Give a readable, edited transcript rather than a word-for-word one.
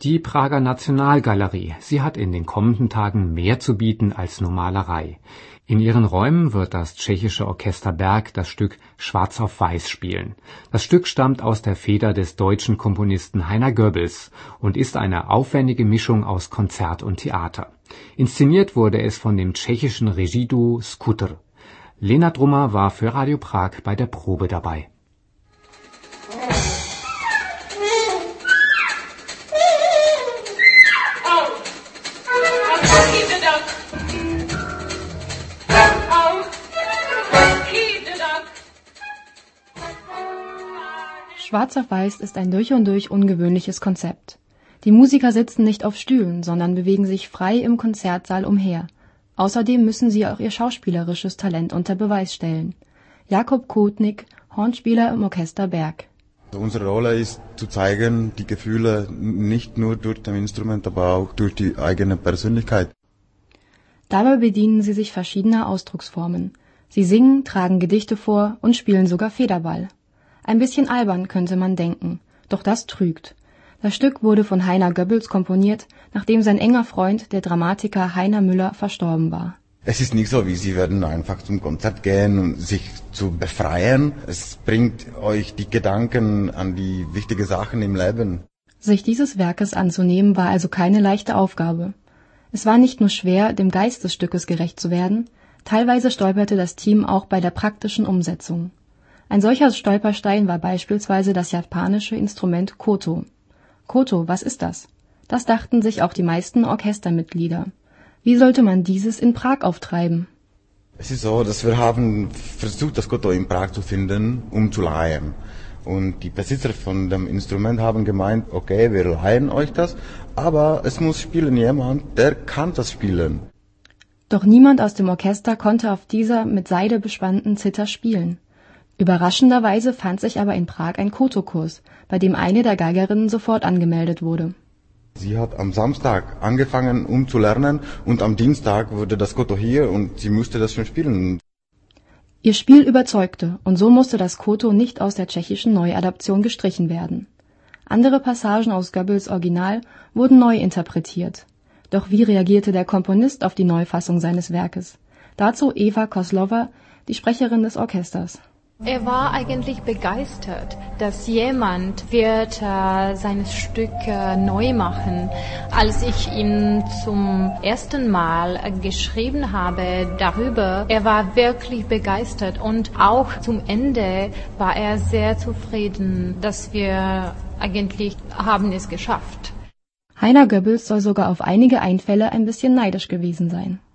Die Prager Nationalgalerie, sie hat in den kommenden Tagen mehr zu bieten als nur Malerei. In ihren Räumen wird das tschechische Orchester Berg das Stück Schwarz auf Weiß spielen. Das Stück stammt aus der Feder des deutschen Komponisten Heiner Goebbels und ist eine aufwendige Mischung aus Konzert und Theater. Inszeniert wurde es von dem tschechischen Regieduo Skuter. Lena Drummer war für Radio Prag bei der Probe dabei. Schwarz auf Weiß ist ein durch und durch ungewöhnliches Konzept. Die Musiker sitzen nicht auf Stühlen, sondern bewegen sich frei im Konzertsaal umher. Außerdem müssen sie auch ihr schauspielerisches Talent unter Beweis stellen. Jakob Kotnik, Hornspieler im Orchester Berg. Unsere Rolle ist zu zeigen, die Gefühle nicht nur durch das Instrument, aber auch durch die eigene Persönlichkeit. Dabei bedienen sie sich verschiedener Ausdrucksformen. Sie singen, tragen Gedichte vor und spielen sogar Federball. Ein bisschen albern könnte man denken, doch das trügt. Das Stück wurde von Heiner Goebbels komponiert, nachdem sein enger Freund, der Dramatiker Heiner Müller, verstorben war. Es ist nicht so, wie Sie werden einfach zum Konzert gehen und sich zu befreien. Es bringt euch die Gedanken an die wichtigen Sachen im Leben. Sich dieses Werkes anzunehmen, war also keine leichte Aufgabe. Es war nicht nur schwer, dem Geist des Stückes gerecht zu werden, teilweise stolperte das Team auch bei der praktischen Umsetzung. Ein solcher Stolperstein war beispielsweise das japanische Instrument Koto. Koto, was ist das? Das dachten sich auch die meisten Orchestermitglieder. Wie sollte man dieses in Prag auftreiben? Es ist so, dass wir haben versucht, das Koto in Prag zu finden, um zu leihen. Und die Besitzer von dem Instrument haben gemeint, okay, wir leihen euch das, aber es muss spielen jemand, der kann das spielen. Doch niemand aus dem Orchester konnte auf dieser mit Seide bespannten Zither spielen. Überraschenderweise fand sich aber in Prag ein Koto-Kurs, bei dem eine der Geigerinnen sofort angemeldet wurde. Sie hat am Samstag angefangen, zu lernen, und am Dienstag wurde das Koto hier und sie musste das schon spielen. Ihr Spiel überzeugte und so musste das Koto nicht aus der tschechischen Neuadaption gestrichen werden. Andere Passagen aus Goebbels Original wurden neu interpretiert. Doch wie reagierte der Komponist auf die Neufassung seines Werkes? Dazu Eva Kozlova, die Sprecherin des Orchesters. Er war eigentlich begeistert, dass jemand wird sein Stück neu machen. Als ich ihm zum ersten Mal geschrieben habe darüber, er war wirklich begeistert und auch zum Ende war er sehr zufrieden, dass wir eigentlich haben es geschafft. Heiner Goebbels soll sogar auf einige Einfälle ein bisschen neidisch gewesen sein.